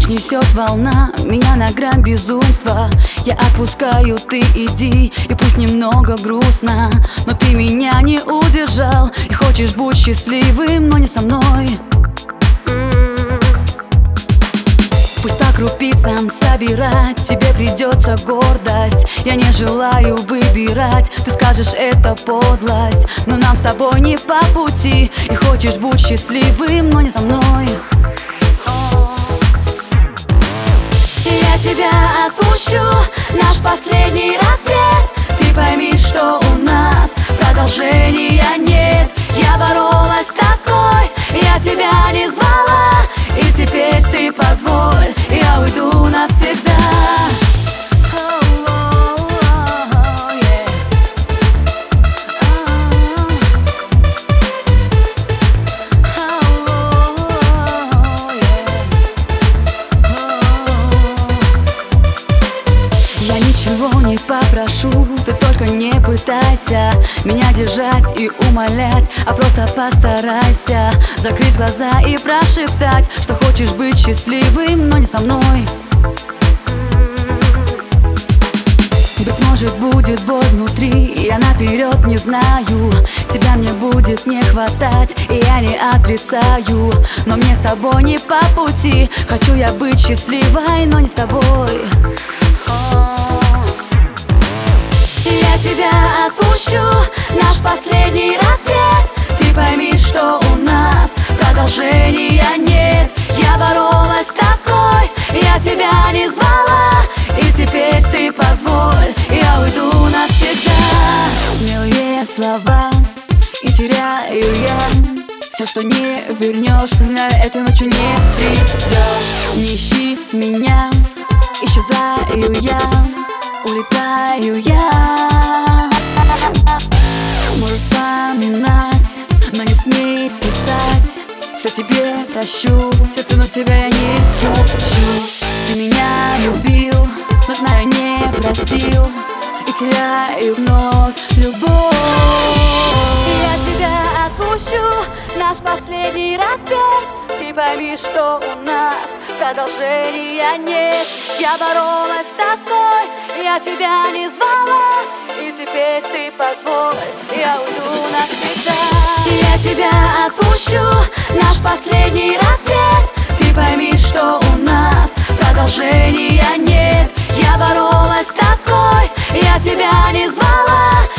ночь несет волна меня на грань безумства. Я отпускаю, ты иди, и пусть немного грустно, но ты меня не удержал. И хочешь быть счастливым, но не со мной. Пусть по крупицам собирать тебе придется гордость. Я не желаю выбирать, ты скажешь, это подлость, но нам с тобой не по пути. И хочешь быть счастливым, но не со мной. Я тебя отпущу, наш последний рассвет. Ты пойми, что у нас продолжения нет. Я боролась с тоской, я тебя не звала, и теперь ты позволь, я уйду навсегда. Я ничего не попрошу, ты только не пытайся меня держать и умолять, а просто постарайся закрыть глаза и прошептать, что хочешь быть счастливым, но не со мной. Быть может, будет боль внутри, я наперед не знаю. Тебя мне будет не хватать, и я не отрицаю, но мне с тобой не по пути. Хочу я быть счастливой, но не с тобой. Я тебя отпущу, наш последний рассвет. Ты пойми, что у нас продолжения нет. Я боролась с тоской, я тебя не звала, и теперь ты позволь, я уйду навсегда. Смелые слова, и теряю я все, что не вернешь. Знаю, этой ночью не придешь. Не ищи меня, исчезаю я, улетаю я. Можешь вспоминать, но не смей писать. Все тебе прощу, сердце, но тебя я не прощу. Ты меня любил, но знаю, не простил, и теряю вновь любовь. Я тебя отпущу, наш последний рассвет. Ты пойми, что у нас продолжения нет. Я боролась с тоской, я тебя не звала, и теперь ты позволь, я уйду навсегда. Я тебя отпущу, наш последний рассвет. Ты пойми, что у нас продолжения нет. Я боролась с тоской, я тебя не звала,